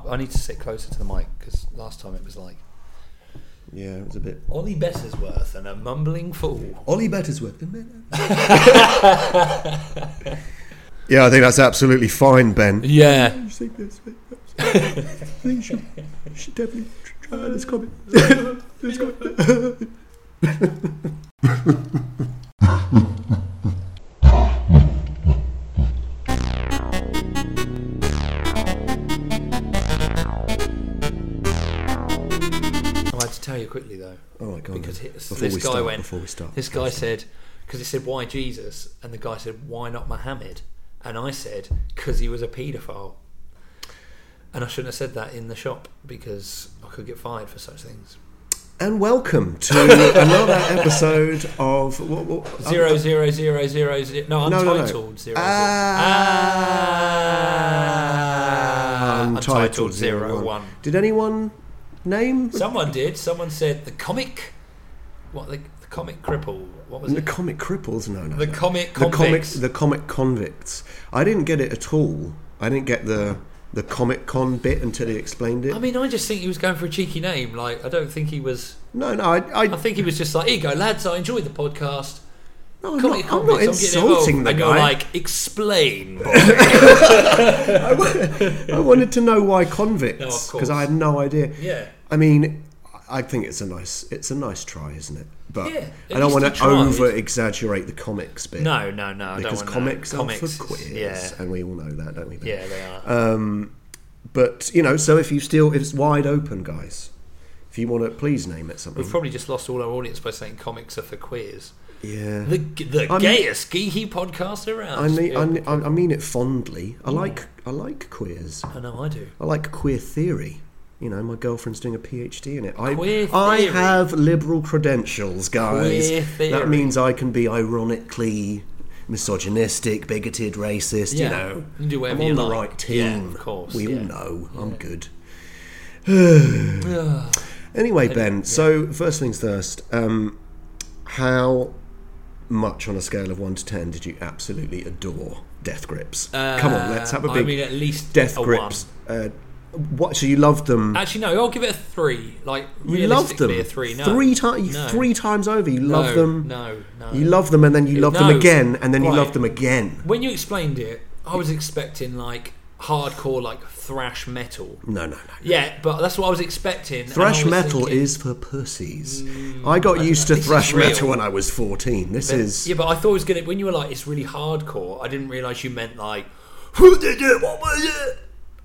I need to sit closer to the mic because last time it was like... Yeah, it was a bit... Ollie Bettersworth and a mumbling fool. Ollie Bettersworth. Yeah, I think that's absolutely fine, Ben. Yeah. I think you should definitely try this comment. I had to tell you quickly though. Oh my god! Because Before we start, this guy said, because it said why Jesus, and the guy said why not Muhammad, and I said because he was a paedophile, and I shouldn't have said that in the shop because I could get fired for such things. And welcome to another episode of what 00000. No, Untitled 00. Untitled 01. Did anyone name? Someone did. Someone said the comic. What the comic cripple? What was The it? comic cripples? No. The comic convicts. The comic convicts. I didn't get it at all. I didn't get the Comic Con bit until he explained it. I mean, I just think he was going for a cheeky name. Like, I don't think he was. No. I think he was just like, here you go, lads. I enjoyed the podcast. No, I'm not insulting the and guy. You're like, explain. I wanted to know why convicts, because I had no idea. Yeah. I mean, I think it's a nice try, isn't it? But yeah, I don't want to over exaggerate the comics bit. No. I don't because want comics are comics, for queers, yeah. and we all know that, don't we? Ben? Yeah, they are. But so if it's wide open, guys. If you want to, please name it something. We've probably just lost all our audience by saying comics are for queers. Yeah, the gayest geeky podcast around. I mean it fondly. I like queers. I know I do. I like queer theory. My girlfriend's doing a PhD in it. Queer I theory. have liberal credentials, guys. Queer theory. That means I can be ironically misogynistic, bigoted, racist. Yeah. You can do whatever I'm on you the like. right team. Yeah, of course. We all know I'm good. Yeah. Anyway, Ben. So first things first. How much on a scale of 1 to 10 did you absolutely adore Death Grips? Come on, let's have a big. I mean, at least Death a Grips. What? So you loved them? Actually, no. I'll give it a 3. Like, you loved them a 3. No. 3 times. No. 3 times over. You love them. No. You love them, and then you love them again, and then you love them again. When you explained it, I was expecting like hardcore, like thrash metal. No. Yeah, but that's what I was expecting. Thrash metal is for pussies. I got used to thrash metal when I was 14. This is... Yeah, but I thought it was going to... When you were like, it's really hardcore, I didn't realise you meant like... What was it?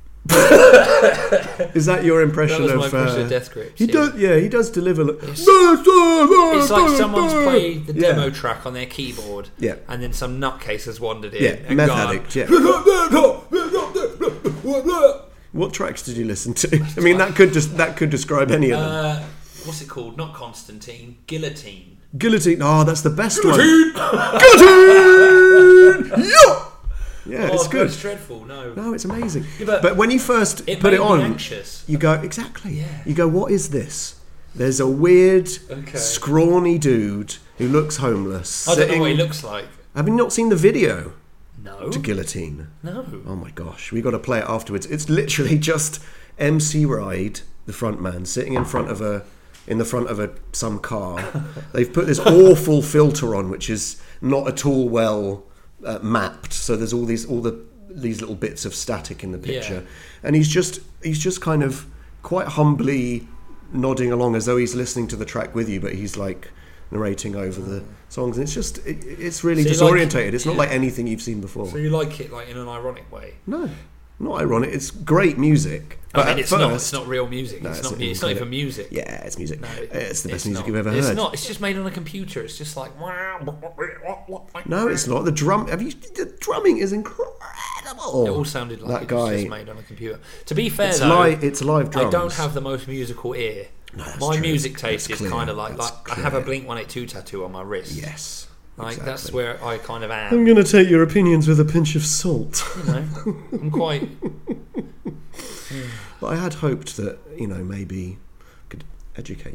Is that your impression that was of... my impression of Death Grips. He does deliver... It's like someone's played the demo track on their keyboard, and then some nutcase has wandered in. Yeah, and meth gone, addict, yeah. What tracks did you listen to? I mean, that could describe any of them. What's it called? Not Constantine. Guillotine. Guillotine. Oh, that's the best Guillotine! one. Guillotine! Yeah, it's good. It's dreadful. No, it's amazing. Yeah, but when you first put it on, anxious. You go, exactly. Yeah. You go, what is this? There's a weird, scrawny dude who looks homeless. I don't know what he looks like. Have you not seen the video? No. To Guillotine? No. Oh my gosh, we got to play it afterwards. It's literally just MC Ride, the front man, sitting in front of some car. They've put this awful filter on, which is not at all well mapped. So there's all these little bits of static in the picture, and he's just kind of quite humbly nodding along as though he's listening to the track with you, but he's like narrating over the songs, and it's really disorientated. It's not like anything you've seen before. So you like it like in an ironic way? No, not ironic. It's great music. But I mean, it's not real music. No, it's not even music. Yeah, it's music. No, it's the best music not. you've ever heard. It's not. It's just made on a computer. It's just like... No, it's not. The drumming is incredible. It all sounded like it was just made on a computer. To be fair, it's live drums. I don't have the most musical ear. No, that's my true. music taste is kind of like I have a clear. Blink-182 tattoo on my wrist. Yes. Like exactly. that's where I kind of am. I'm going to take your opinions with a pinch of salt. I'm quite... But I had hoped that, maybe I could educate you.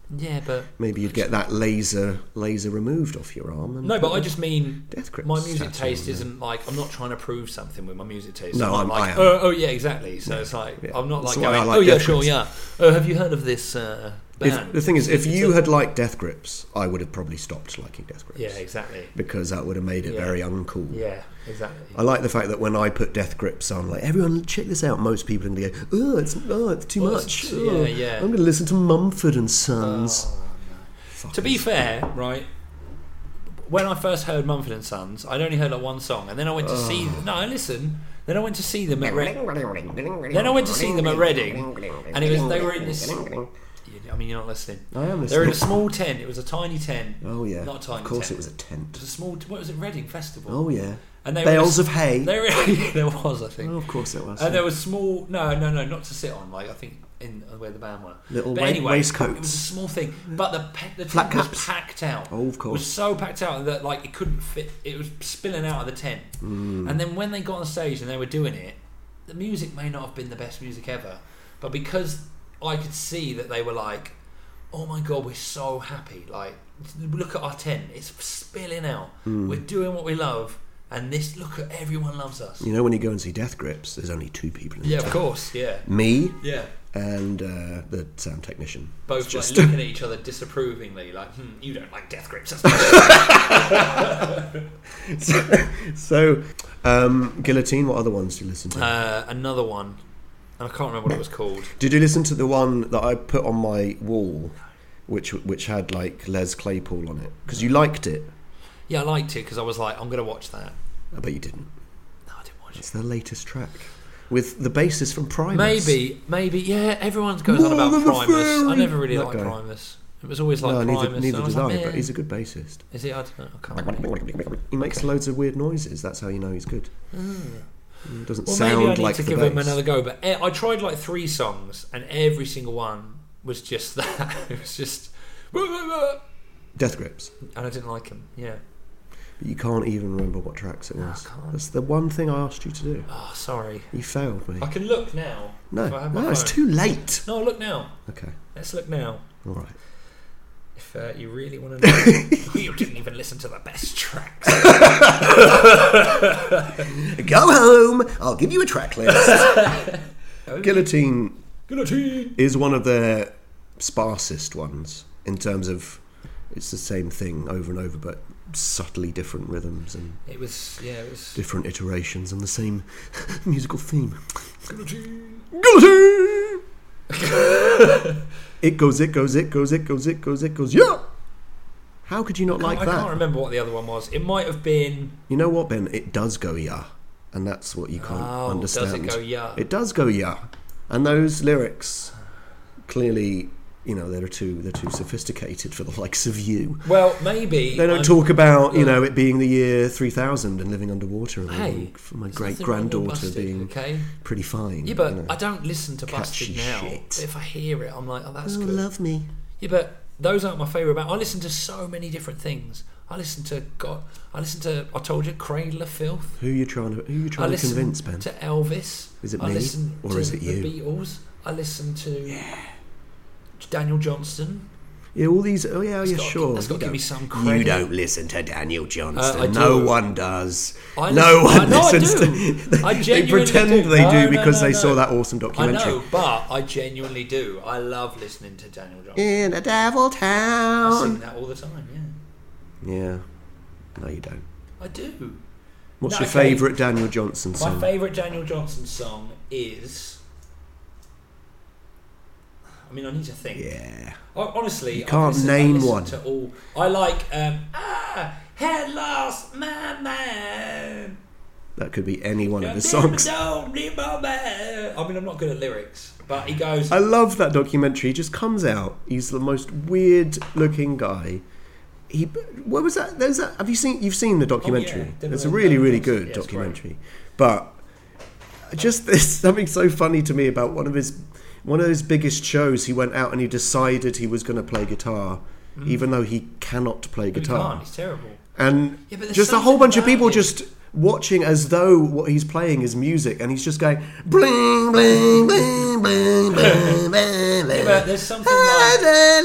Yeah, but maybe you'd get that laser removed off your arm. And no, but I just mean Death Grips my music tattoo taste on there. isn't like I'm not trying to prove something with my music taste. No, I'm not I like am. oh yeah, exactly. So it's like Yeah. I'm not like That's why going I like oh yeah, Death sure, Grips. yeah. Oh, have you heard of this band? The thing is, if you had liked Death Grips, I would have probably stopped liking Death Grips. yeah, exactly. Because that would have made it Yeah. very uncool. Yeah, exactly. I like the fact that when I put Death Grips on, like, everyone check this out. Most people are going to go, it's too Well, much. it's- Oh, yeah. I'm going to listen to Mumford and Sons. Oh, no. To be fair, right, when I first heard Mumford and Sons, I'd only heard like one song, and then I went to see. No, listen. Then I went to see them at Reading. Then I went to see them at Reading, and they were in this. I mean, you're not listening. I am They were in listening. a small tent. It was a tiny tent. Oh yeah, Not a tiny of course tent. it was a tent. It was a small. What was it? Reading Festival. Oh yeah, And they bales were, of hay. They were, there was, I think. Oh, of course it was. And there was small. No, not to sit on. Like I think in where the band were. Little But anyway, waistcoats. It was a small thing, but the Flat tent was caps. packed out. Oh, of course. It was so packed out that like it couldn't fit. It was spilling out of the tent. Mm. And then when they got on stage and they were doing it, the music may not have been the best music ever, but because I could see that they were like, "Oh my god, we're so happy! Like, look at our tent; it's spilling out. Mm. We're doing what we love." And this, look at everyone loves us. You know, when you go and see Death Grips, there's only two people in the Yeah, of tent. course, yeah. Me Yeah. and the sound technician. Both It's like looking at each other disapprovingly, like, you don't like Death Grips. That's So, Guillotine, what other ones do you listen to? another one, and I can't remember what it was called. Did you listen to the one that I put on my wall, which had like Les Claypool on it? Because you liked it. Yeah, I liked it because I was like, I'm going to watch that. I bet you didn't. No, I didn't watch It's it. their latest track with the bassist from Primus. Maybe, yeah, everyone goes on More about than a Primus. I fairy. never really That liked guy. Primus. It was always like No, Primus. neither and I was did like, I, but "Man." he's a good bassist. Is he? I don't know. I can't remember. He makes loads of weird noises. That's how you know he's good. It doesn't Well, sound maybe I need like to the give bass. him another go. But I tried like 3 songs, and every single one was just that. It was just, and Death Grips. I didn't like him. Yeah. But you can't even remember what tracks it No, I was. can't. That's the one thing I asked you to do. Oh, sorry. You failed me. I can look now. No, if I have my it's phone. too late. No, look now. Okay, Let's look now. all right. If you really want to know, you didn't even listen to the best tracks. Go home. I'll give you a track list. Guillotine Guillotine. is one of their sparsest ones in terms of it's the same thing over and over, but subtly different rhythms and It was, different iterations on the same musical theme. Guillotine. Guillotine. It goes, yeah. How could you not like I that? can't remember what the other one was. It might have been. You know what, Ben? It does go yeah, and that's what you can't understand. Does it go yeah? It does go yeah, and those lyrics clearly, you know, they're too sophisticated for the likes of you. Well, maybe They don't talk about it being the year 3000 and living underwater, and Hey, for my there's great nothing wrong with granddaughter Busted, being okay. pretty fine. Yeah, but you know. I don't listen to Busted Catchy now. shit. But if I hear it, I'm like, oh, that's Oh, good. love me. Yeah, but those aren't my favourite band. I listen to so many different things. I listen to I told you, Cradle of Filth. Who are you trying I to listen convince, Ben? to Elvis. Is it I me, listen or to is it you? The Beatles. I listen to Daniel Johnston. Yeah, all these. Oh yeah, yeah, sure. That's got to You give me don't- some credit. You don't listen to Daniel Johnston. I do. No one does. I No listen- one no, I listens do. to. I They genuinely pretend do. they do No, because no, they no. saw that awesome I documentary. know, but I genuinely do. I love listening to Daniel Johnston. In a devil I sing town. that all the time. Yeah, Yeah. No, you don't. I do. What's No, your okay. favourite Daniel Johnson My song? favourite Daniel Johnston song is. I mean, I need to think. Yeah. Honestly, You can't name one. To all. I like had lost my mind. That could be any one of his Don't songs. leave my mind. I mean, I'm not good at lyrics, but he goes. I love that documentary. He just comes out. He's the most weird-looking guy. What was that? There's that. You've seen the documentary? Oh, yeah. It's a really, really Daniel good Johnson. Yeah, it's documentary. But just there's something so funny to me about one of his biggest shows. He went out and he decided he was going to play guitar, even though he cannot play But he guitar. can't. He's terrible. And Yeah, but there's just a whole something bunch of about people him. just watching as though what he's playing is music, and he's just going bling bling bling bling bling. Yeah, but there's something like...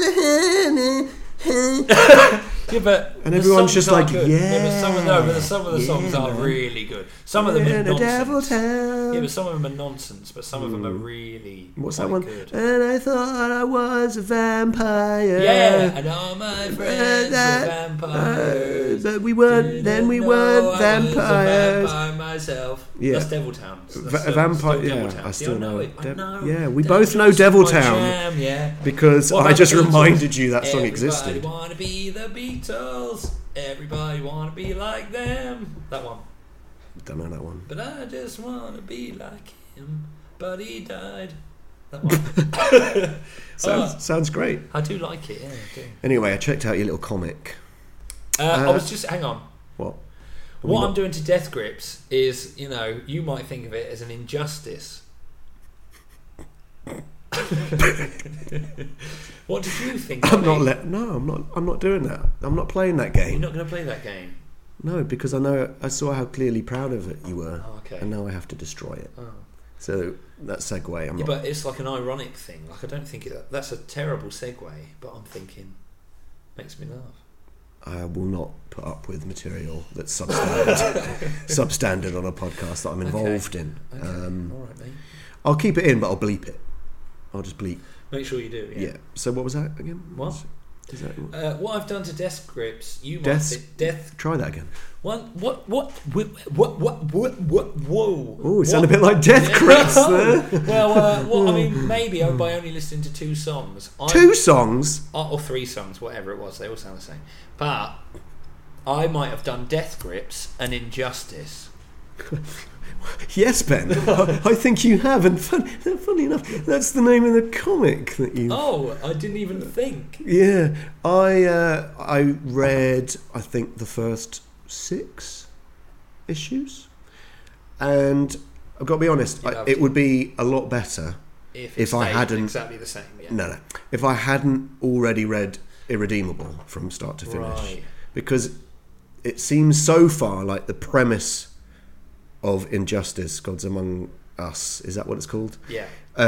Yeah, but and the everyone's songs just are like, good. yeah. But some of the songs are really good. Some of them are nonsense. Yeah, but some of them are nonsense. But some of them are really What's quite that one? good. And I thought I was a vampire. Yeah, and all my friends were vampires. But we weren't. Then we weren't vampires. I was a vampire myself. Yeah. That's Deviltown. Vampire. Still Yeah, Deviltown. I still know it. I know. Yeah, we both know Deviltown. Jam, yeah. Because What I about just the Beatles? reminded you that song existed. Everybody wanna be the Beatles. Everybody wanna be like them. That one. Don't know that one. But I just wanna be like him. But he died. That one. Sounds great. I do like it. Yeah, I do. Anyway, I checked out your little comic. I was just hang on. What? What I'm doing to Death Grips is, you might think of it as an injustice. What did you think? I'm not doing that. I'm not playing that game. You're not going to play that game. No, because I saw how clearly proud of it you were. Oh, okay. And now I have to destroy it. Oh. So that segue, But it's like an ironic thing. Like I don't think that's a terrible segue. But I'm thinking, makes me laugh. I will not put up with material that's substandard on a podcast that I'm involved in. Okay. All right, mate. I'll keep it in, but I'll bleep it. I'll just bleep. Make sure you do. Yeah. So what was that again? What? Is that what I've done to Death Grips? You might Death. Death. Try that again. What? Whoa! Oh, it sounded a bit like Death Grips there. Well, I mean, maybe by only listening to 2 songs. 2 songs? Or 3 songs, whatever it was. They all sound the same. But I might have done Death Grips an injustice. Yes, Ben. I think you have. And funny enough, that's the name of the comic that you... Oh, I didn't even think. Yeah. I read, I think, the first 6 issues. And I've got to be honest, it would be a lot better if I hadn't... exactly the same, yeah. No. If I hadn't already read Irredeemable from start to finish. Right. Because it seems so far like the premise of Injustice, Gods Among Us, is that what it's called? Yeah.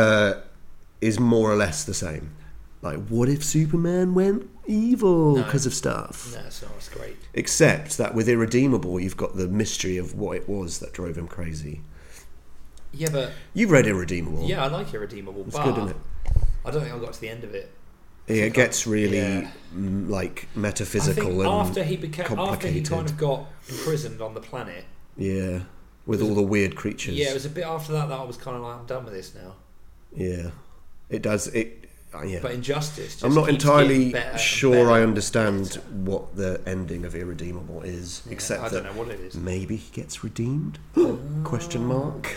Is more or less the same. Like, what if Superman went evil because of stuff? No, it's not. It's great. Except that with Irredeemable, you've got the mystery of what it was that drove him crazy. Yeah, but... You've read Irredeemable. Yeah, I like Irredeemable, It's but good, isn't it? I don't think I got to the end of it. Yeah, it gets really like metaphysical and after he kind of got imprisoned on the planet. Yeah, with all the weird creatures. Yeah, it was a bit after that I was kind of like, I'm done with this now. Yeah, it does. Yeah. But Injustice just I'm not keeps entirely getting sure better I understand what the ending of Irredeemable is, except I that don't know what it is. maybe he gets redeemed? Question mark.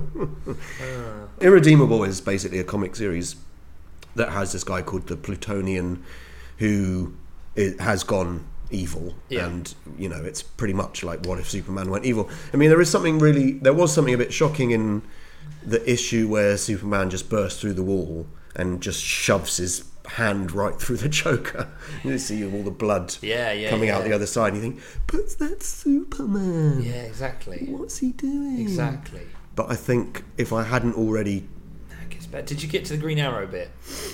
Irredeemable is basically a comic series that has this guy called the Plutonian who has gone evil, and it's pretty much like what if Superman went evil. I mean, there was something a bit shocking in the issue where Superman just burst through the wall and just shoves his hand right through the Joker. You see all the blood coming out the other side, and you think, but that's Superman. Yeah, exactly. What's he doing? Exactly. But I think if I hadn't already... That gets better. Did you get to the Green Arrow bit?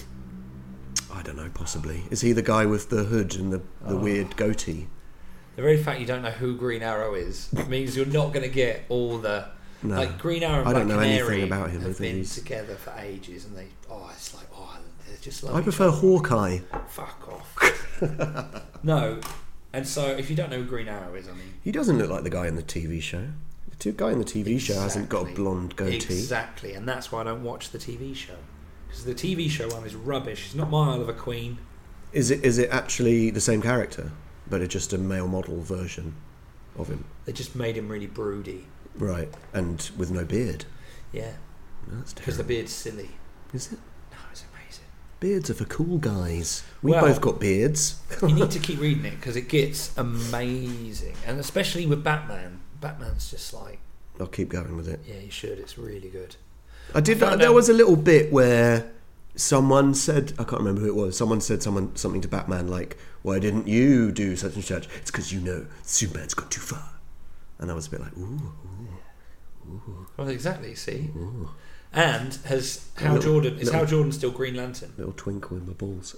I don't know, possibly. Is he the guy with the hood and the weird goatee? The very fact you don't know who Green Arrow is means you're not going to get all the... No. Like Green Arrow and I Black don't know Canary anything about him. have been together for ages, and they're just like... I prefer Hawkeye. Fuck off. No. And so, if you don't know who Green Arrow is, I mean... He doesn't look like the guy in the TV show. The guy in the TV show hasn't got a blonde goatee. Exactly, and that's why I don't watch the TV show. Because the TV show one is rubbish. It's not my Isle of a Queen. Is it actually the same character, but it's just a male model version of him? They just made him really broody. Right, and with no beard. Yeah. That's because the terrible. beard's silly. Is it? No, it's amazing. Beards are for cool guys. We Well, both got beards. You need to keep reading it because it gets amazing, and especially with Batman. Batman's just like... I'll keep going with it. Yeah, you should. It's really good. There was a little bit where someone said, I can't remember who it was, someone said something to Batman like, why didn't you do such and such? It's because Superman's got too far. And I was a bit like, ooh. Well, exactly, see? Ooh. And Hal Jordan still Green Lantern? Little twinkle in my balls.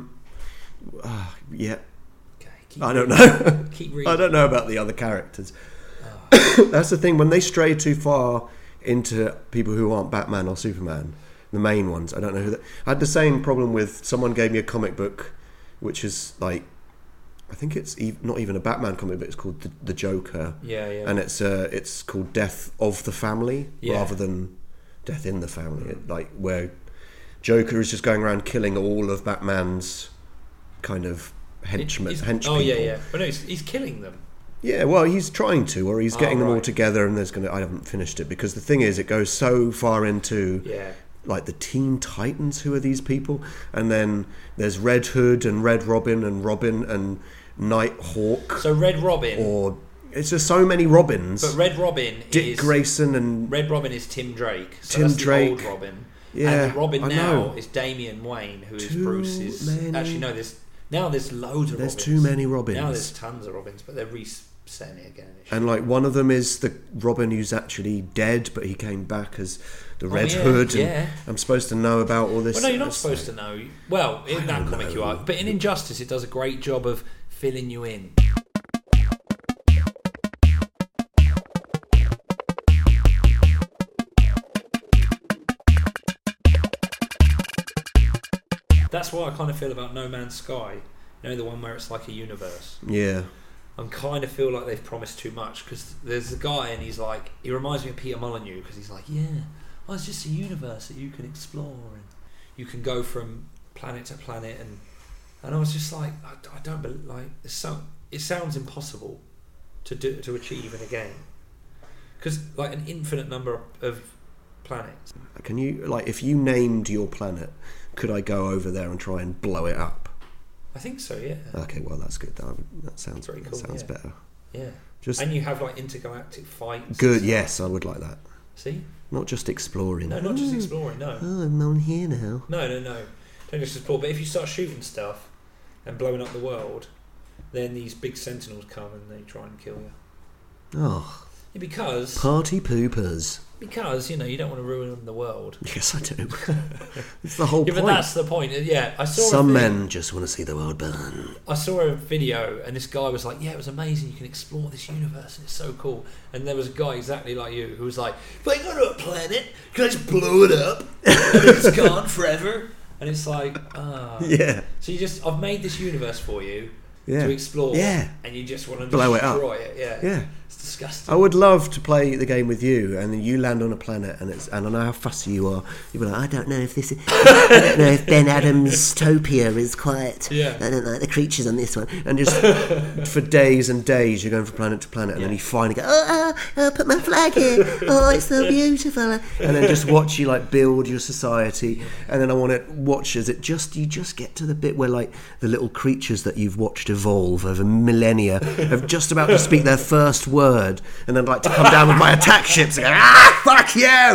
Yeah. Okay, I don't know. Keep reading. I don't know about the other characters. Oh. That's the thing. When they stray too far into people who aren't Batman or Superman, the main ones, I don't know who that. I had the same problem with someone gave me a comic book, which is like, I think it's not even a Batman comic book. It's called the Joker. Yeah. And it's called Death of the Family rather than Death in the Family. Like where Joker is just going around killing all of Batman's kind of henchmen. Oh yeah. But no, he's killing them. Yeah, well, he's trying to, or he's getting them all right. together, and I haven't finished it because the thing is, it goes so far into like the Teen Titans. Who are these people? And then there's Red Hood and Red Robin and Nighthawk. So Red Robin, or it's just so many Robins. But Red Robin Dick Grayson and Red Robin is Tim Drake. So Tim that's Drake. The old Robin. Yeah, and Robin I now know. is Damian Wayne, who is Too Bruce's. many. Actually, no. There's loads of. There's Robins. too many Robins. Now there's tons of Robins, but they're resetting it again. And like one of them is the Robin who's actually dead, but he came back as the Red Hood. And I'm supposed to know about all this. Well, no, you're not supposed to know. Well, in that comic you are, but in Injustice it does a great job of filling you in. That's what I kind of feel about No Man's Sky. You know, the one where it's like a universe. Yeah. I kind of feel like they've promised too much because there's a guy and he's like, he reminds me of Peter Molyneux because he's like, it's just a universe that you can explore and you can go from planet to planet and I was just like, I don't believe, like, it sounds impossible to achieve in a game because like an infinite number of planets. Can you, like, if you named your planet, could I go over there and try and blow it up? I think so, yeah. Okay, well that's good. That sounds very cool. That sounds better. Yeah. And you have like intergalactic fights. Good. Yes, I would like that. See? Not just exploring. No, not just exploring. No. Oh, I'm on here now. No. Don't just explore. But if you start shooting stuff and blowing up the world, then these big sentinels come and they try and kill you. Oh. Yeah, because party poopers. Because, you know, you don't want to ruin the world. Yes, I do. It's the whole point. But that's the point. Yeah, I saw some men just want to see the world burn. I saw a video and this guy was like, it was amazing, you can explore this universe and it's so cool. And there was a guy exactly like you who was like, if I go to a planet, can I just blow it up and it's gone forever? And it's like, yeah. So I've made this universe for you to explore, and you just want to blow destroy it up. Yeah. It's disgusting. I would love to play the game with you, and then you land on a planet, and I know how fussy you are. You'd be like, I don't know if Ben Adams' Topia is quite. Yeah. I don't like the creatures on this one, and just for days and days you're going from planet to planet, and then you finally go, put my flag here. Oh, it's so beautiful, and then just watch you like build your society, and then I want to watch as you just get to the bit where like the little creatures that you've watched evolve over millennia are just about to speak their first word, and then like to come down with my attack ships and go, fuck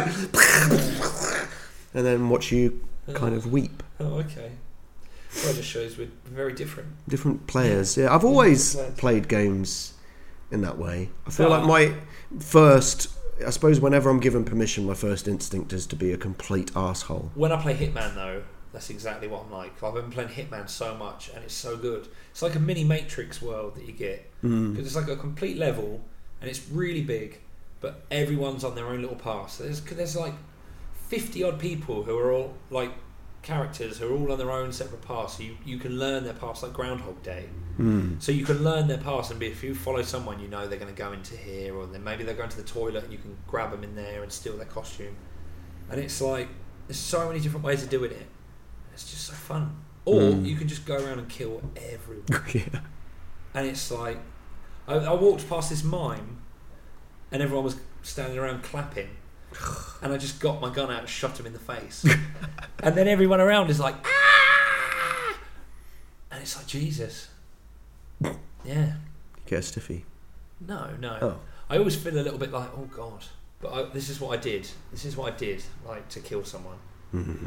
you, and then watch you kind of weep. Oh, okay. Well, it just shows we're very different players. Yeah, I've always played games in that way. I feel like my first, I suppose whenever I'm given permission, my first instinct is to be a complete arsehole. When I play Hitman though, that's exactly what I'm like. I've been playing Hitman so much and it's so good. It's like a mini Matrix world that you get because it's like a complete level and it's really big, but everyone's on their own little path. So there's like 50 odd people who are all like characters who are all on their own separate paths. So you can learn their paths like Groundhog Day. So you can learn their paths and if you follow someone, you know they're going to go into here, or then maybe they're going to the toilet and you can grab them in there and steal their costume. And it's like there's so many different ways of doing it. It's just so fun. Or you can just go around and kill everyone. Yeah. And it's like I walked past this mime and everyone was standing around clapping and I just got my gun out and shot him in the face. And then everyone around is like, ah! And it's like, Jesus. Yeah. You get a stiffy? No. Oh. I always feel a little bit like, oh God. But this is what I did. Like, to kill someone. Mm-hmm.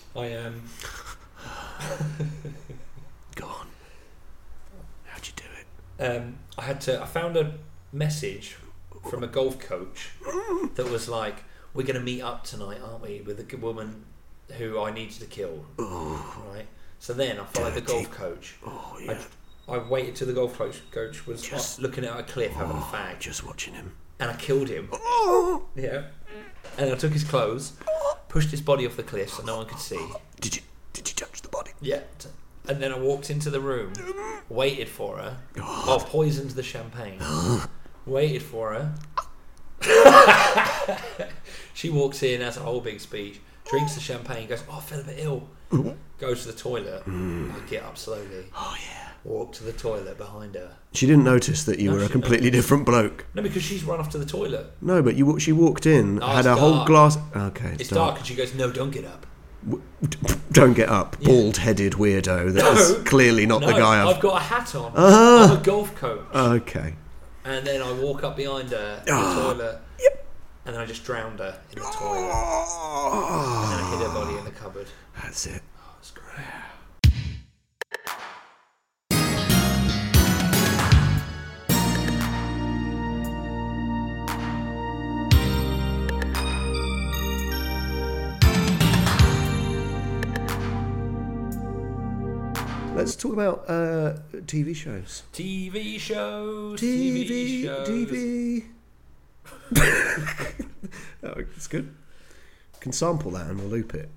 Go on. How'd you do it? I found a message from a golf coach that was like, we're going to meet up tonight, aren't we, with the woman who I needed to kill. Right? So then I followed the golf coach. Oh, yeah. I waited till the golf coach was just looking at a cliff having a fag. Just watching him. And I killed him. Oh. Yeah. And I took his clothes, pushed his body off the cliff so no one could see. Did you touch the body? Yeah. And then I walked into the room, waited for her. Oh, poisoned the champagne. Waited for her. She walks in, has a whole big speech, drinks the champagne, goes, I feel a bit ill. Goes to the toilet. I get up slowly. Oh, yeah. Walk to the toilet behind her. She didn't notice that you were a completely different bloke. No, because she's run off to the toilet. No, but she walked in, had a whole glass... Okay, it's dark, and she goes, no, don't get up. Don't get up, bald-headed weirdo. That's clearly not the guy I've got a hat on. I'm a golf coach. Okay. And then I walk up behind her in the toilet. Yep. And then I just drowned her in the toilet. And then I hid her body in the cupboard. That's it. Oh, that's great. Let's talk about TV shows. TV shows. TV. Oh, it's good. Can sample that and we'll loop it.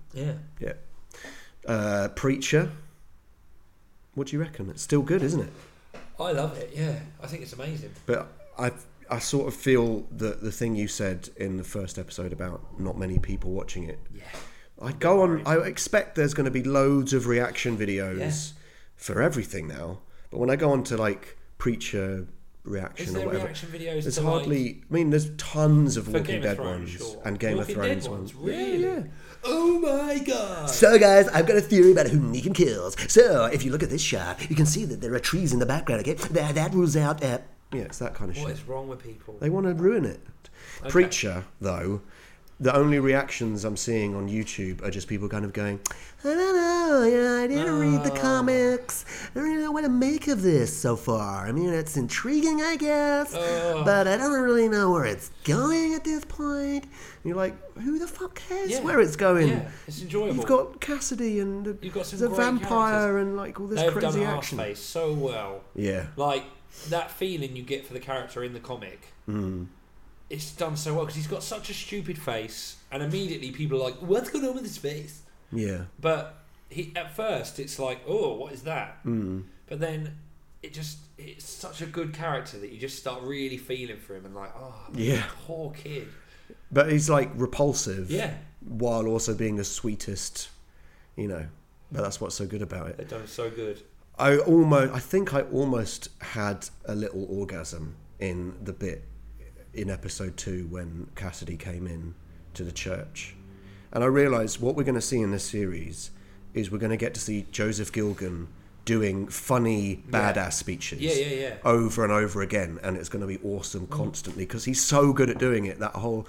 Yeah. Preacher. What do you reckon? It's still good, isn't it? I love it. Yeah, I think it's amazing. But I sort of feel that the thing you said in the first episode about not many people watching it. Yeah. I expect there's going to be loads of reaction videos for everything now. But when I go on to like Preacher reaction or whatever, reaction videos there's hardly. I mean, there's tons of Walking Dead Thrones, ones and Game of Thrones ones. Really? Yeah. Oh my god! So guys, I've got a theory about who Negan kills. So if you look at this shot, you can see that there are trees in the background. Okay, that rules out. Yeah, it's that kind of shit. What is wrong with people? They want to ruin it. Okay. Preacher, though, the only reactions I'm seeing on YouTube are just people kind of going, I don't know, I didn't read the comics. I don't really know what to make of this so far. I mean, it's intriguing, I guess, but I don't really know where it's going at this point. And you're like, who the fuck cares where it's going? Yeah, it's enjoyable. You've got Cassidy and you've got some the great vampire characters. And like all this They've crazy done action. Arseface so well. Yeah. Like, that feeling you get for the character in the comic. It's done so well because he's got such a stupid face, and immediately people are like, "What's going on with his face?" Yeah. But at first it's like, "Oh, what is that?" But then it's such a good character that you just start really feeling for him and like, "Oh, poor kid." But he's like repulsive, while also being the sweetest, But that's what's so good about it. They've done so good. I think I almost had a little orgasm in the bit in episode 2 when Cassidy came in to the church, and I realised what we're going to see in this series is we're going to get to see Joseph Gilgun doing funny badass speeches over and over again, and it's going to be awesome constantly because he's so good at doing it. That whole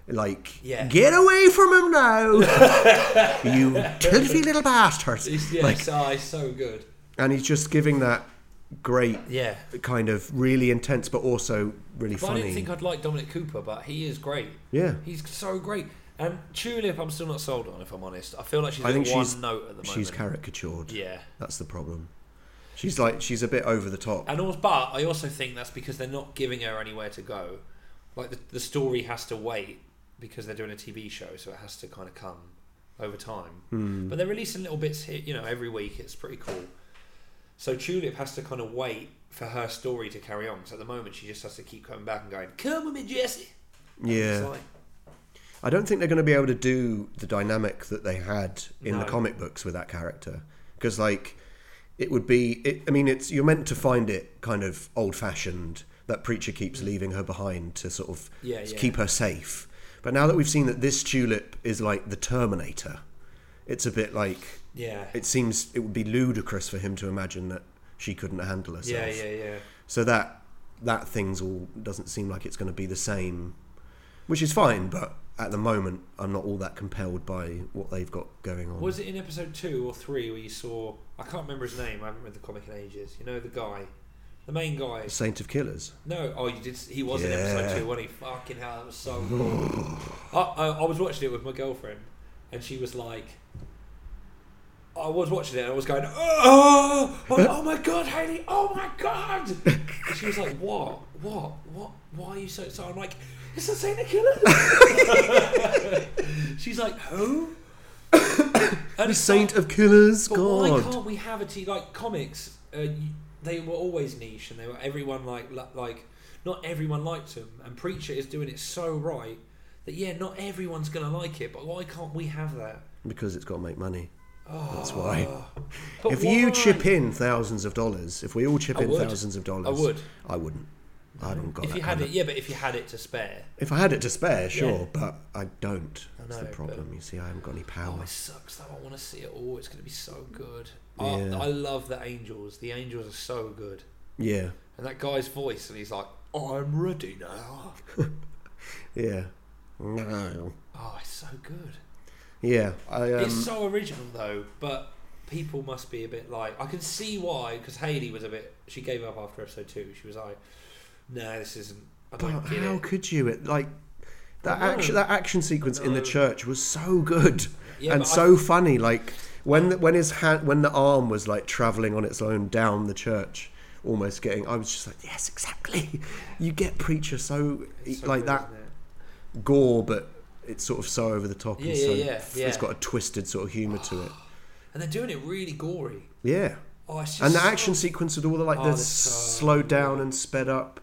get away from him now, you filthy little bastard. He's so good, and he's just giving that great kind of really intense but also really funny. I didn't think I'd like Dominic Cooper, but he is great. He's so great. And Tulip I'm still not sold on, if I'm honest. I feel like she's one note at the moment. She's caricatured. Yeah, that's the problem. She's a bit over the top. And also, but I also think that's because they're not giving her anywhere to go. Like the story has to wait because they're doing a TV show, so it has to kind of come over time. But they're releasing little bits here, every week. It's pretty cool. So Tulip has to kind of wait for her story to carry on. So at the moment, she just has to keep coming back and going, "Come with me, Jesse." Yeah. I don't think they're going to be able to do the dynamic that they had in the comic books with that character, because it would be. You're meant to find it kind of old-fashioned that Preacher keeps leaving her behind to sort of keep her safe. But now that we've seen that this Tulip is like the Terminator, it's a bit like. Yeah. It seems it would be ludicrous for him to imagine that she couldn't handle herself. Yeah. So that thing's all doesn't seem like it's going to be the same, which is fine. But at the moment, I'm not all that compelled by what they've got going on. Was it in episode 2 or 3 where you saw? I can't remember his name. I haven't read the comic in ages. The guy The main guy. Saint of Killers. No, oh, you did. He was in Yeah. episode 2, wasn't he? Fucking hell, that was so cool. I was watching it with my girlfriend, and she was like, I was watching it, and I was going, oh my god, Hayley, oh my god. And she was like, what? Why are you so excited? I'm like, it's the Saint of Killers. She's like, who? And The Saint of Killers. but God. why can't we have like comics? They were always niche, and they were everyone like not everyone liked them. And Preacher is doing it so right that not everyone's gonna like it. But why can't we have that? Because it's got to make money. Oh, That's why. But If you why? chip in thousands of dollars, if we all chip I in would. thousands of dollars, I would. I wouldn't. I haven't got If that you had kind it, of- but if you had it to spare, If I had it to spare, sure, Yeah. but I don't. I That's the know, problem. but- You see, I haven't got any power. it sucks though. I want to see it all. It's gonna be so good. Yeah. I love the Angels. The Angels are so good. Yeah, And that guy's voice, and he's like, I'm ready now. yeah. No. Oh, it's so good. Yeah, It's so original though, but people must be a bit like, I can see why, because Hayley was a bit, she gave up after episode 2. She was like, no, this isn't, I but don't get how it. could you? That I know. action sequence in the No. church was so good Yeah, and but so funny. Like when the arm was like traveling on its own down the church, almost getting. I was just like, yes, exactly. You get Preacher so It's so like good, that isn't it? gore, but it's sort of so over the top. Yeah, and so yeah. It's got a twisted sort of humour to it. And they're doing it really gory. Yeah. Oh, it's just And the so- action sequence with all the the they're so slowed down good. and sped up.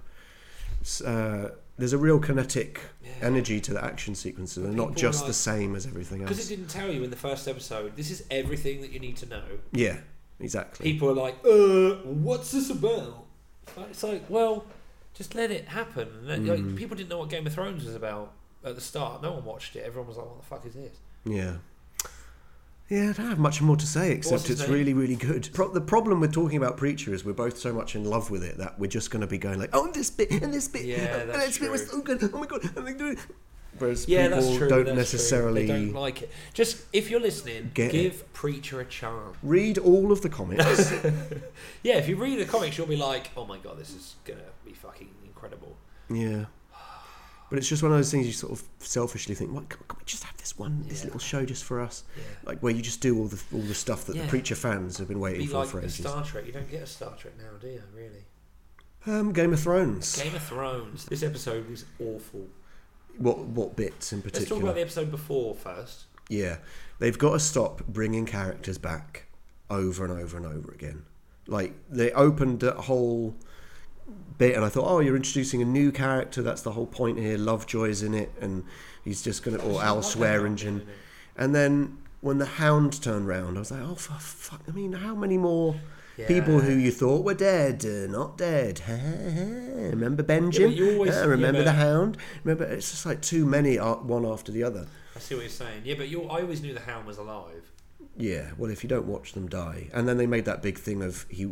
There's a real kinetic Yeah. energy to the action sequences, and not People just like- the same as everything Because else. it didn't tell you in the first episode, this is everything that you need to know. Yeah, exactly. People are like, what's this about? It's like, well, just let it happen. And like, people didn't know what Game of Thrones was about at the start. No one watched it. Everyone was like, what the fuck is this? Yeah. Yeah, I don't have much more to say except What's his it's name? really, really good. The problem with talking about Preacher is we're both so much in love with it that we're just going to be going like, oh, this bit and this bit, Yeah, and that's this bit was true. so good. Oh my god! And they do it. Whereas Yeah, people that's true. don't that's necessarily True. They don't like it. Just, if you're listening, Get give Preacher a chance. read all of the comics. Yeah, if you read the comics, you'll be like, oh my god, this is going to be fucking incredible. Yeah. But it's just one of those things you sort of selfishly think, why can't we just have this Yeah. little show just for us? Yeah. Like where you just do all the stuff that Yeah. the Preacher fans have been waiting Be for like a ages. Star Trek. You don't get a Star Trek now, do you, really? Game of Thrones. Game of Thrones. This episode was awful. What bits in Let's particular? talk about the episode before first. Yeah, they've got to stop bringing characters back over and over and over again. Like they opened that whole bit, and I thought, oh, you're introducing a new character. That's the whole point here. Lovejoy's in it, and he's just gonna, or Al Swearingen. And then when the Hound turned round, I was like, oh, for fuck! I mean, how many more people who you thought were dead are not dead? Remember Benjamin? you always- remember yeah, the but- Hound? Remember? It's just like too many, one after the other. I see what you're saying. Yeah, but I always knew the Hound was alive. Yeah, well, if you don't watch them die. And then they made that big thing of he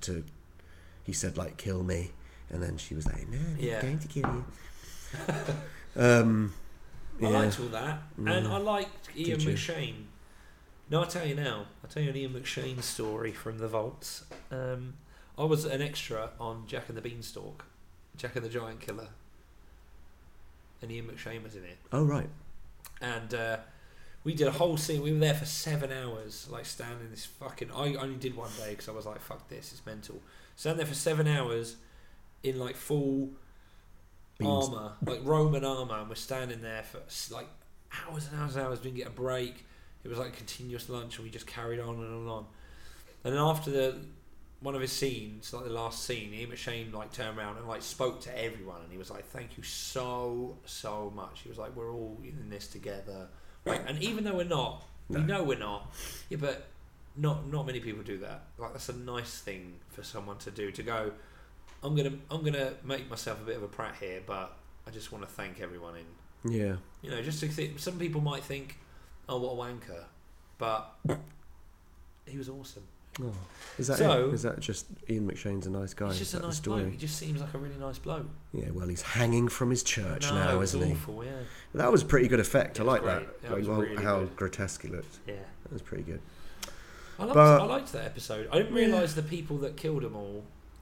said, like, kill me. And then she was like, no, I'm Yeah. going to kill you. I liked all that. And I liked Ian Did you? McShane. No, I'll tell you now. I'll tell you an Ian McShane story from the vaults. I was an extra on Jack and the Beanstalk, Jack and the Giant Killer. And Ian McShane was in it. Oh, right. And we did a whole scene. We were there for 7 hours, like standing in this fucking. I only did one day because I was like, "Fuck this, it's mental." Standing there for 7 hours in like full armor, like Roman armor, and we're standing there for like hours and hours and hours. Didn't get a break. It was like a continuous lunch, and we just carried on and on. And then after one of his scenes, like the last scene, Ian McShane like turned around and like spoke to everyone, and he was like, "Thank you so much." He was like, "We're all in this together." Like, and even though we're not, we know we're not. Yeah, but not many people do that. Like, that's a nice thing for someone to do. To go, I'm gonna make myself a bit of a prat here, but I just want to thank everyone. Yeah. You know, just to think. Some people might think, "Oh, what a wanker," but he was awesome. Oh. Is that So- it? Is that just Ian McShane's a nice guy? He's Is just a that the nice story? bloke. He just seems like a really nice bloke. Yeah, well, he's hanging from his church now, it's isn't he? awful, yeah. That was pretty good effect. It I was like great. that. That Like, was well, really how good. grotesque he looked. Yeah. That was pretty good. I But- liked that episode. I didn't realise the people that killed them all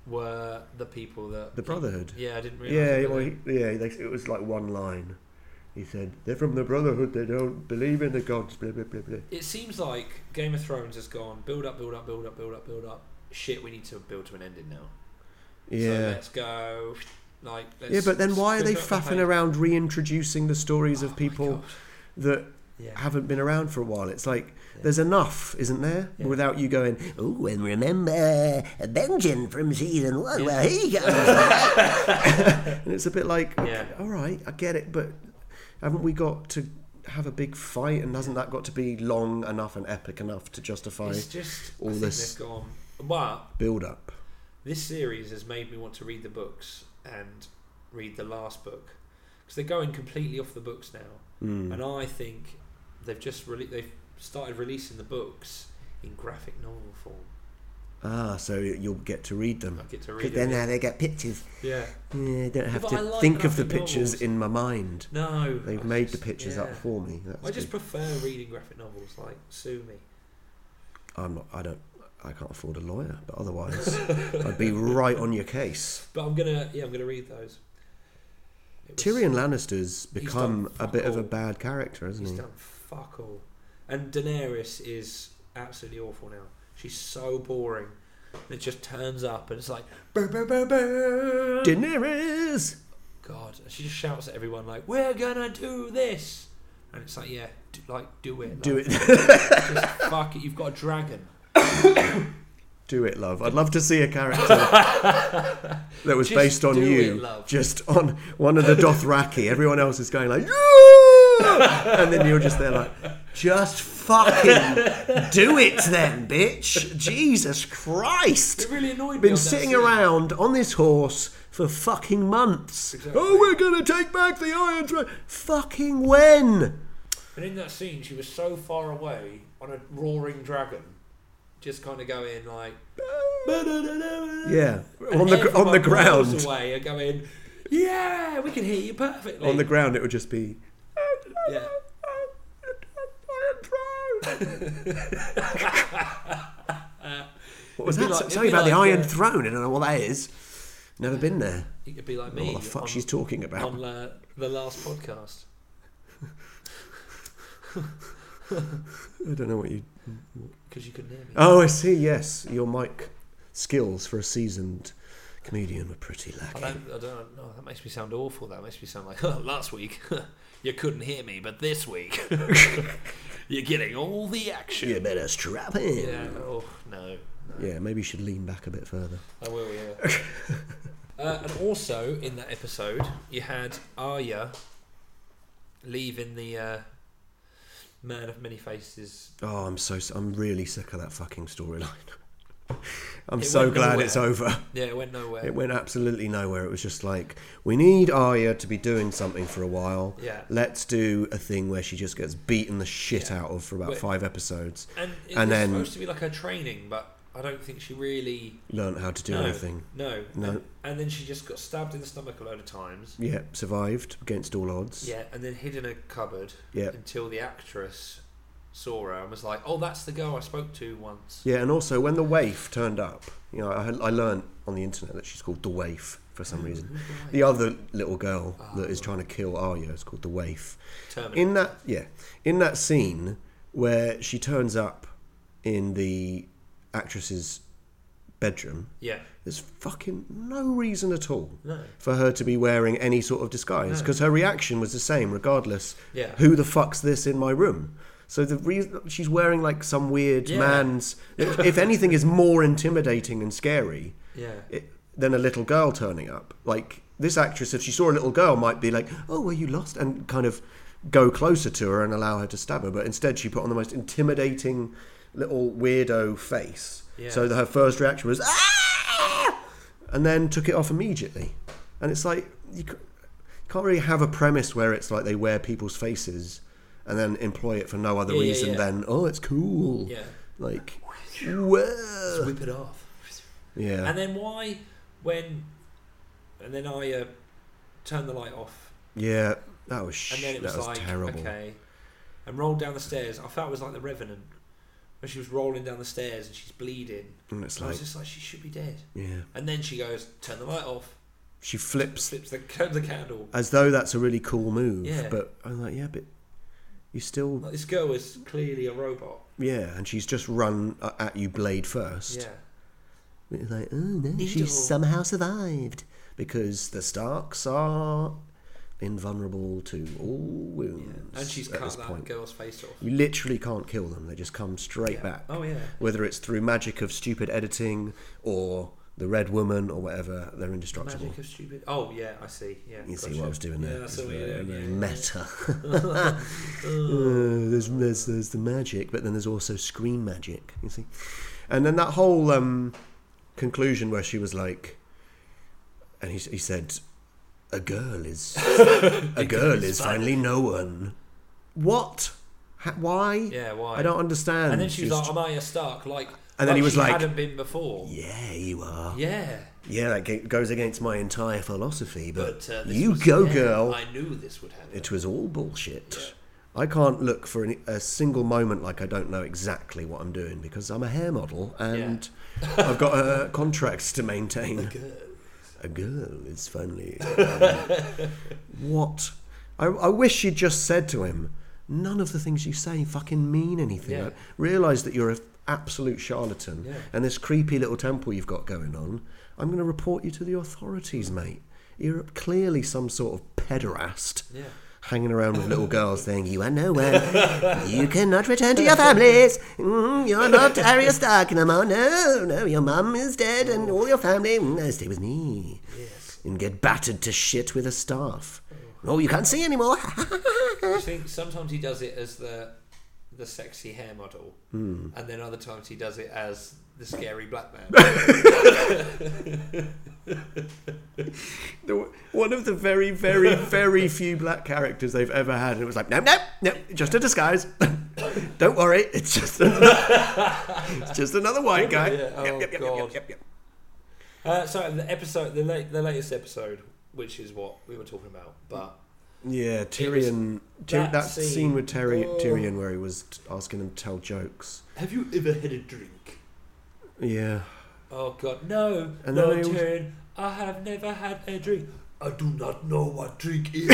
were the people that... The Brotherhood. Yeah, I didn't realise. It was like one line. He said, they're from the Brotherhood, they don't believe in the gods, blah, blah, blah, blah. It seems like Game of Thrones has gone build up. Shit, we need to build to an ending now. Yeah. So let's go. But then why are they faffing around reintroducing the stories of people that haven't been around for a while? It's like, there's enough, isn't there? Yeah. Without you going, oh, and remember Benjen from season 1, well, he goes. And it's a bit like, okay, all right, I get it, but haven't we got to have a big fight, and hasn't that got to be long enough and epic enough to justify all this build up? This series has made me want to read the books and read the last book, because they're going completely off the books now, and I think they've started releasing the books in graphic novel form. So you'll get to read them. I get to read them. Then now they get pictures. Yeah. I don't have to think of the pictures in my mind. No. They've made the pictures up for me. I just prefer reading graphic novels, like, sue me. I can't afford a lawyer, but otherwise I'd be right on your case. But I'm gonna read those. Tyrion Lannister's become a bit of a bad character, hasn't he? He's done fuck all. And Daenerys is absolutely awful now. She's so boring. And it just turns up and it's like, burr, burr, burr, burr. Daenerys! God, and she just shouts at everyone like, we're gonna do this. And it's like, do it. Do it. Just fuck it, you've got a dragon. Do it, love. I'd love to see a character that was based on you. Just on one of the Dothraki. Everyone else is going like, yeah! And then you're just there like, just fucking do it then, bitch. Jesus Christ. It really annoyed me. Been sitting around on this horse for fucking months. Exactly. Oh, we're going to take back the Iron Throne. Fucking when? And in that scene, she was so far away on a roaring dragon. Just kind of going like, yeah, on the ground. Away and going, yeah, we can hear you perfectly. On the ground, it would just be, yeah. What was that? Something about the Iron Throne. I don't know what that is. Never been there. You could be like me. What the fuck she's talking about? On the last podcast. I don't know what you... Because you couldn't hear me. Oh, I see, yes. Your mic skills for a seasoned comedian were pretty lacking. I don't know. That makes me sound awful. That makes me sound like, last week you couldn't hear me, but this week you're getting all the action. You better strap in. Yeah, no. Yeah, maybe you should lean back a bit further. I will, yeah. And also, in that episode, you had Arya leaving the... Man of Many Faces. Oh, I'm really sick of that fucking storyline. I'm so glad it's over. Yeah, it went nowhere. It went absolutely nowhere. It was just like, we need Arya to be doing something for a while. Yeah. Let's do a thing where she just gets beaten the shit out of for about 5 episodes. And it was then supposed to be like her training, but I don't think she really learned how to do anything. No. And then she just got stabbed in the stomach a load of times. Yeah, survived against all odds. Yeah, and then hid in a cupboard until the actress saw her and was like, oh, that's the girl I spoke to once. Yeah, and also when the waif turned up, I learned on the internet that she's called the waif for some reason. The other little girl that is trying to kill Arya is called the waif. Terminator. In that scene where she turns up in the actress's bedroom, there's fucking no reason at all for her to be wearing any sort of disguise, because her reaction was the same regardless. Who the fuck's this in my room? So the reason she's wearing like some weird man's, if anything, is more intimidating and scary than a little girl turning up. Like, this actress, if she saw a little girl, might be like, oh, were you lost? And kind of go closer to her and allow her to stab her. But instead she put on the most intimidating little weirdo face. So her first reaction was, ah! And then took it off immediately. And it's like, you can't really have a premise where it's like they wear people's faces and then employ it for no other reason than, oh, it's cool. Yeah. Like, whoa. Just whip it off. Yeah. And then and then I turned the light off. Yeah, that was And then it was like, terrible. okay. And rolled down the stairs. I felt it was like The Revenant, when she was rolling down the stairs and she's bleeding. And it's I like, was just like, she should be dead. yeah. And then she goes, turn the light off. She flips The candle. as though that's a really cool move. Yeah. But I'm like, yeah, but you still, Like, this girl is clearly a robot. yeah, and she's just run at you blade first. Yeah. It's like, oh no, Needle. she somehow survived because the Starks are invulnerable to all wounds. And she's at cut this that point. girl's face off. You literally can't kill them; they just come straight back. Oh yeah. Whether it's through magic of stupid editing or the Red Woman or whatever, they're indestructible. Magic of stupid. Oh yeah, I see. Yeah. You see gotcha. what I was doing there? Yeah, I It's see what you're very, doing. very Yeah. meta. There's the magic, but then there's also screen magic. You see, and then that whole conclusion where she was like, and he said, "A girl is a girl is finally known." What? Why? Yeah, why? I don't understand. And then she was Just- like, "Am I a Stark?" Like, And then he was she like- hadn't been before. "Yeah, you are. Yeah. Yeah, that goes against my entire philosophy, but This you was- go, yeah, girl." I knew this would happen. It was all bullshit. Yeah. I can't look for a single moment like I don't know exactly what I'm doing because I'm a hair model and I've got contracts to maintain. A girl is finally. What? I wish she'd just said to him, none of the things you say fucking mean anything. Yeah. I realise that you're an absolute charlatan Yeah. and this creepy little temple you've got going on, I'm going to report you to the authorities, mate. You're clearly some sort of pederast. Yeah. Hanging around with little girls saying, "You are no one. You cannot return to your families. You're not Arya Stark no more. No, your mum is dead and all your family. No, stay with me." Yes. And get battered to shit with a staff. Oh, you can't see anymore. I think sometimes he does it as the sexy hair model, and then other times he does it as the scary black man. One of the very, very, very few black characters they've ever had. And it was like, no, just a disguise. Don't worry, it's just another white guy. Yeah, oh, God. Yep. So the latest episode, which is what we were talking about, but Yeah, Tyrion. That scene scene with Tyrion where he was asking him to tell jokes. have you ever had a drink? Yeah. Oh God, no, And no, then he was- Tyrion, I have never had a drink. I do not know what drink is.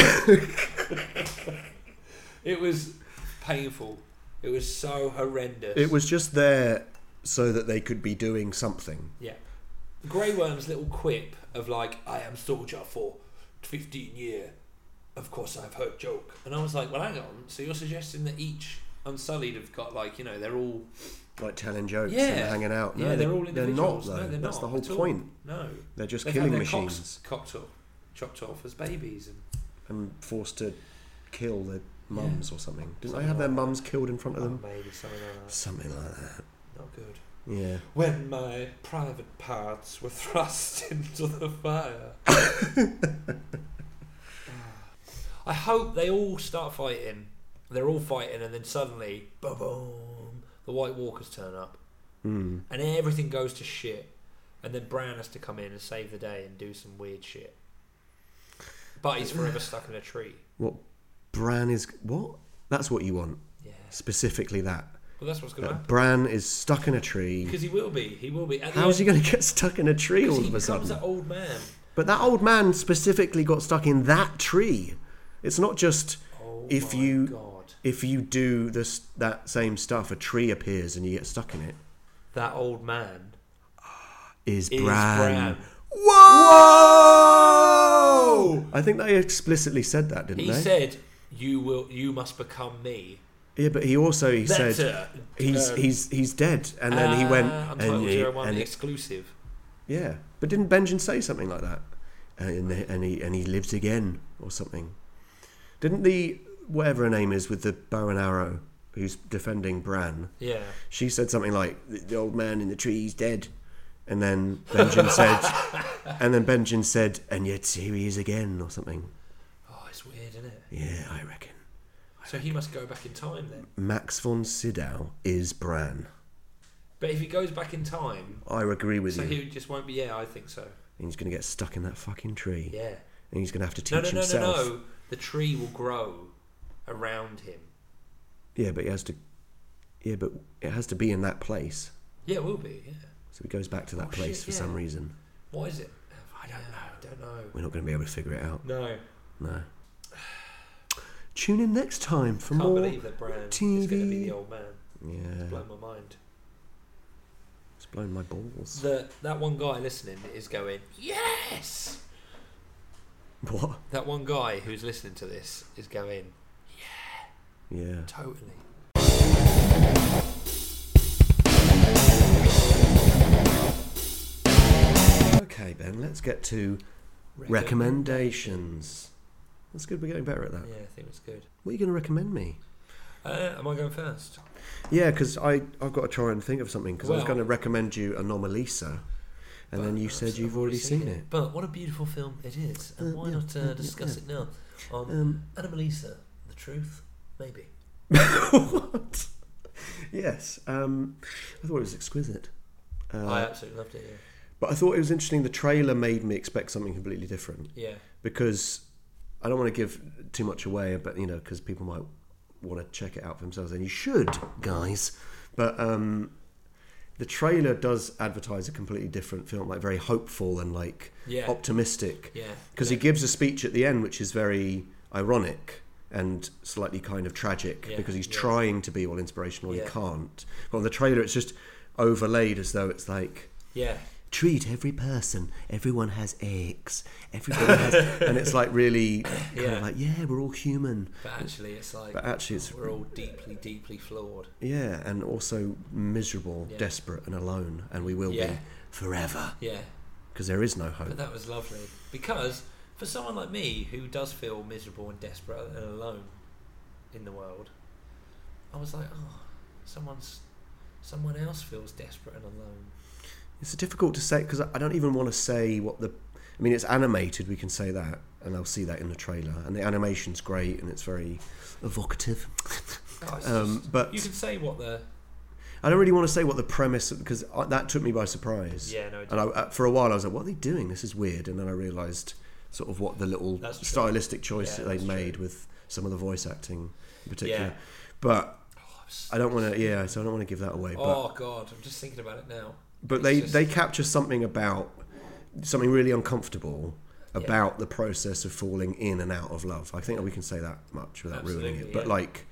It was painful. It was so horrendous. It was just there so that they could be doing something. Yeah. Grey Worm's little quip of like, I am soldier for 15 year. Of course I've heard joke. And I was like, well, hang on. So you're suggesting that each Unsullied have got like, you know, they're all... Like telling jokes Yeah. and hanging out. No, Yeah, they're all They're individuals. not, though. No, they're That's not the whole at all. point. No. They're just They've killing had their machines chopped off as babies. and forced to kill their mums or something. Didn't they Something have their like that. mums killed in front of them? Maybe something like that. Something like that. Not good. Yeah. When my private parts were thrust into the fire. I hope they all start fighting. They're all fighting, and then suddenly, boom, the White Walkers turn up, and everything goes to shit. And then Bran has to come in and save the day and do some weird shit. But he's forever stuck in a tree. What? Bran is... What? That's what you want. Yeah. Specifically that. Well, that's what's going to happen. Bran is stuck in a tree. Because he will be. He will be. How's he going to get stuck in a tree all he of a becomes sudden? that old man. But that old man specifically got stuck in that tree. It's not just Oh if my you God. if you do that same stuff, a tree appears and you get stuck in it. That old man Is is Bran. Bran. Whoa! I think they explicitly said that, didn't He they? said, "You must become me." Yeah, but he also said Better. he's dead, and then he went I'm and told he, you I want and the he- exclusive. yeah. But didn't Benjen say something like that? And he lives again or something. Didn't the whatever her name is with the bow and arrow who's defending Bran? Yeah. She said something like the old man in the tree is dead, and then Benjen said, and yet here he is again or something. Oh, it's weird, isn't it? Yeah, I reckon. So he must go back in time then. Max von Sydow is Bran. But if he goes back in time, I agree with so you. he just won't be. Yeah, I think so. And he's going to get stuck in that fucking tree. Yeah. And he's going to have to No, teach no, no, himself. no, no. The tree will grow around him. Yeah, but he has to. Yeah, but it has to be in that place. Yeah, it will be. Yeah. So it goes back to that place shit, for some reason. What is it? I don't know. We're not going to be able to figure it out. No. Tune in next time for Can't more believe that Bran TV. is going to be the old man. Yeah. It's blown my mind. It's blown my balls. That one guy listening is going, yes! What? That one guy who's listening to this is going, Yeah. totally. Okay, Ben, let's get to recommendations. That's good, we're getting better at that. Yeah, I think it's good. What are you going to recommend me? Am I going first? Yeah, because I've got to try and think of something, because I was Well- going to recommend you Anomalisa, and then you said you've already seen it. But what a beautiful film it is. And why not discuss it now? On Anomalisa, the truth? Maybe. What? Yes. I thought it was exquisite. I absolutely loved it, yeah. But I thought it was interesting. The trailer made me expect something completely different. Yeah. Because I don't want to give too much away, but because people might want to check it out for themselves, and you should, guys. But the trailer does advertise a completely different film, like very hopeful and like optimistic. Yeah. Because he gives a speech at the end, which is very ironic and slightly kind of tragic, because he's trying to be all inspirational, he can't. But on the trailer, it's just overlaid as though it's like, treat every person, everyone has aches, everybody has, and it's like really kind of like, we're all human. But actually it's like, we're all deeply, deeply flawed. Yeah, and also miserable, desperate and alone, and we will be forever. Yeah. Because there is no hope. But that was lovely. Because for someone like me who does feel miserable and desperate and alone in the world, I was like, someone else feels desperate and alone. It's difficult to say, because I don't even want to say what it's animated, we can say that, and I'll see that in the trailer, and the animation's great and it's very evocative. But you can say what I don't really want to say what the premise, because that took me by surprise. Yeah, no. And for a while I was like, what are they doing? This is weird. And then I realised sort of what the little stylistic choice that they'd made with some of the voice acting in particular. But I don't want to. So I don't want to give that away. God, I'm just thinking about it now. But they capture something really uncomfortable about the process of falling in and out of love. I think we can say that much without ruining it. But like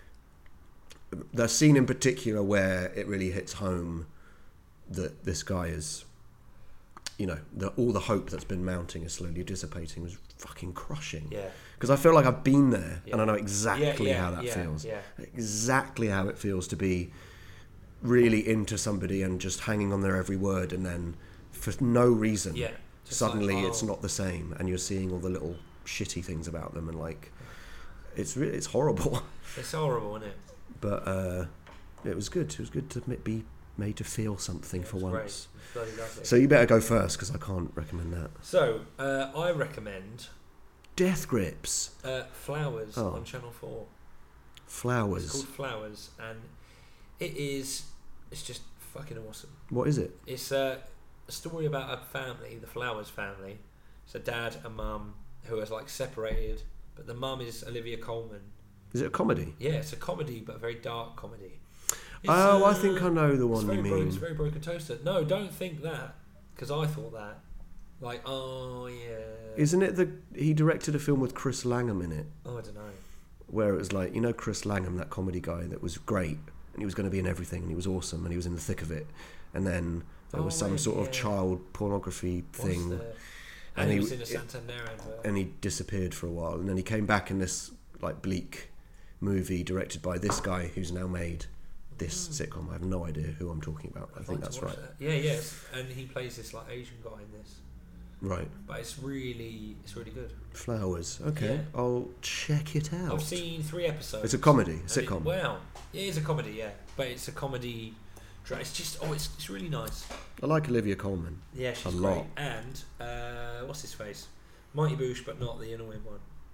the scene in particular where it really hits home that this guy is, all the hope that's been mounting is slowly dissipating, was fucking crushing. Yeah. Because I feel like I've been there and I know exactly how that feels. Yeah. Exactly how it feels to be really into somebody and just hanging on their every word, and then for no reason suddenly it's not the same, and you're seeing all the little shitty things about them, and like it's horrible. It's horrible, isn't it? But it was good. It was good to be made to feel something for once. Bloody lovely. So you better go first, because I can't recommend that. So I recommend Death Grips. Flowers on Channel 4. Flowers. It's called Flowers, and it's just fucking awesome. What is it? It's a story about a family, the Flowers family. It's a dad and mum who are like separated, but the mum is Olivia Colman. Is it a comedy? Yeah, it's a comedy, but a very dark comedy. I think I know the one you mean. It's very Broken Toaster. No, don't think that, because I thought that. Like, Isn't it he directed a film with Chris Langham in it? Oh, I don't know. Where it was like, Chris Langham, that comedy guy that was great, and he was going to be in everything, and he was awesome, and he was in the thick of it, and then there was some sort of child pornography thing, and he was in a Santander advert, and he disappeared for a while, and then he came back in this like bleak movie directed by this guy who's now made this sitcom. I have no idea who I'm talking about. I think that's right. Yes, and he plays this like Asian guy in this. Right. But it's really good. Flowers. Okay, I'll check it out. I've seen 3 episodes. It's a comedy, sitcom. It is a comedy, but it's a comedy. It's just it's really nice. I like Olivia Colman. Yeah, she's great. Lot. And what's his face? Mighty Boosh, but not the annoying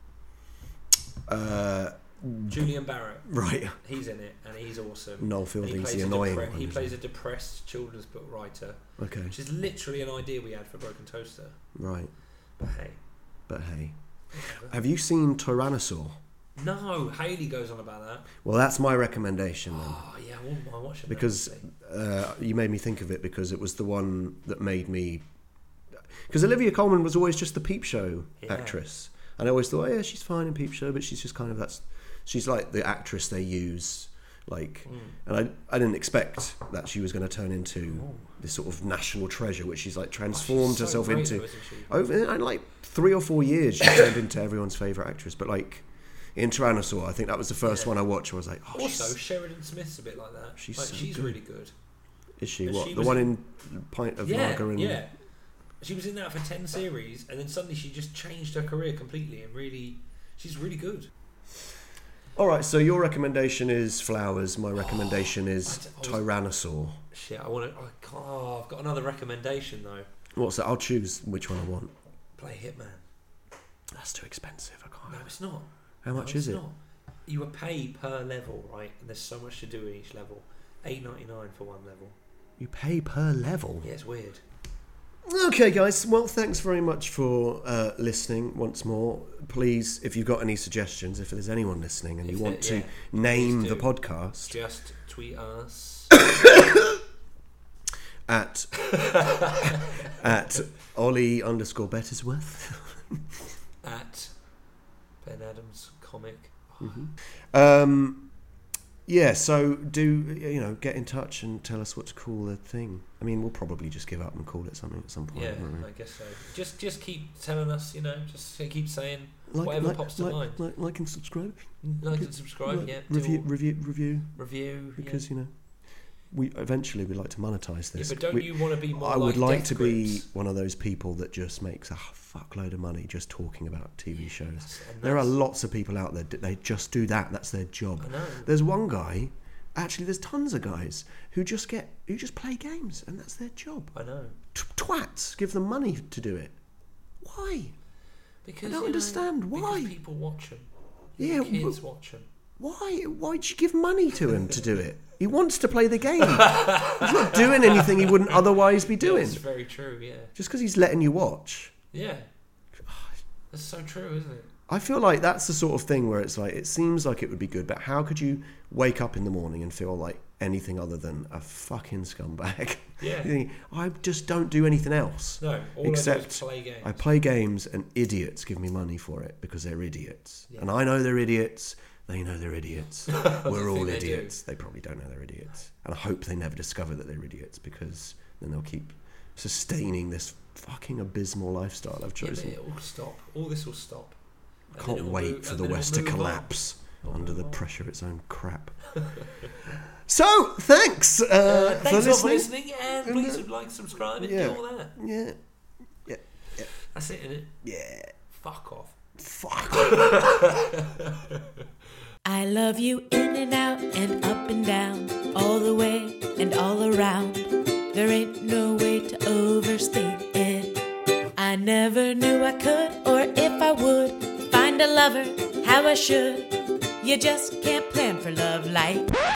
one. Julian Barrett. Right. He's in it, and he's awesome. Noel Fielding's the annoying one. He plays a depressed children's book writer. Okay. Which is literally an idea we had for Broken Toaster. Right. But hey. Have you seen Tyrannosaur? No, Hayley goes on about that. Well, that's my recommendation then. Oh yeah, I wouldn't mind watching Because that. you made me think of it because it was the one that made me... Because Olivia Colman was always just the Peep Show actress. And I always thought, oh, yeah, she's fine in Peep Show, but she's just kind of... She's like the actress they use. And I didn't expect that she was going to turn into this sort of national treasure, which she's like transformed she's so herself great into. though, isn't she? Over in like 3 or 4 years, she turned into everyone's favourite actress. But like in Tyrannosaur, I think that was the first one I watched. Where I was like, oh, also Sheridan Smith's a bit like that. She's like, so she's good. really good. Is she? And What? she The was one in Pint of Lager and... Yeah. She was in that for 10 series, and then suddenly she just changed her career completely, and she's really good. All right, so your recommendation is Flowers. My recommendation is Tyrannosaur. Shit, I've got another recommendation though. What's that? I'll choose which one I want. Play Hitman. That's too expensive. I can't. No, it's not. How much is it? Not. You are paid per level, right? And there's so much to do in each level. $8.99 for one level. You pay per level? Yeah, it's weird. Okay, guys. Well, thanks very much for listening once more. Please, if you've got any suggestions, if there's anyone listening and you want to name the podcast, just tweet us at Ollie_Bettersworth at Ben Adams Comic. Yeah, so do get in touch and tell us what to call the thing. I mean, we'll probably just give up and call it something at some point. Yeah, I guess so. Just keep telling us, just keep saying whatever pops to mind. Like and subscribe. Like and subscribe. Review. Because we eventually we'd like to monetize this. Yeah, but don't you want to be more? I would like to be one of those people that just makes a fuckload of money just talking about TV shows. There are lots of people out there. They just do that. That's their job. I know. There's one guy. Actually, there's tons of guys who just play games, and that's their job. I know. Twats give them money to do it. Why? Because I don't understand why. Because people watch them. Yeah, kids watch them. Why? Why'd you give money to him to do it? He wants to play the game. He's not doing anything he wouldn't otherwise be doing. That's very true, yeah. Just because he's letting you watch. Yeah. That's so true, isn't it? I feel like that's the sort of thing where it's like, it seems like it would be good, but how could you wake up in the morning and feel like anything other than a fucking scumbag? Yeah. You think, I just don't do anything else. No, except I do is play games. I play games and idiots give me money for it because they're idiots. Yeah. And I know they're idiots. They know they're idiots. We're all idiots. They probably don't know they're idiots. And I hope they never discover that they're idiots, because then they'll keep sustaining this fucking abysmal lifestyle I've chosen. Yeah, but it will stop. All this will stop. I can't wait for the West to collapse under the pressure of its own crap. So, thanks thanks for listening. For listening, and please like, subscribe, and do all that. Yeah. That's it, innit? Yeah. Fuck off. Fuck off. I love you in and out and up and down, all the way and all around. There ain't no way to overstate it. I never knew I could, or if I would, find a lover how I should. You just can't plan for love like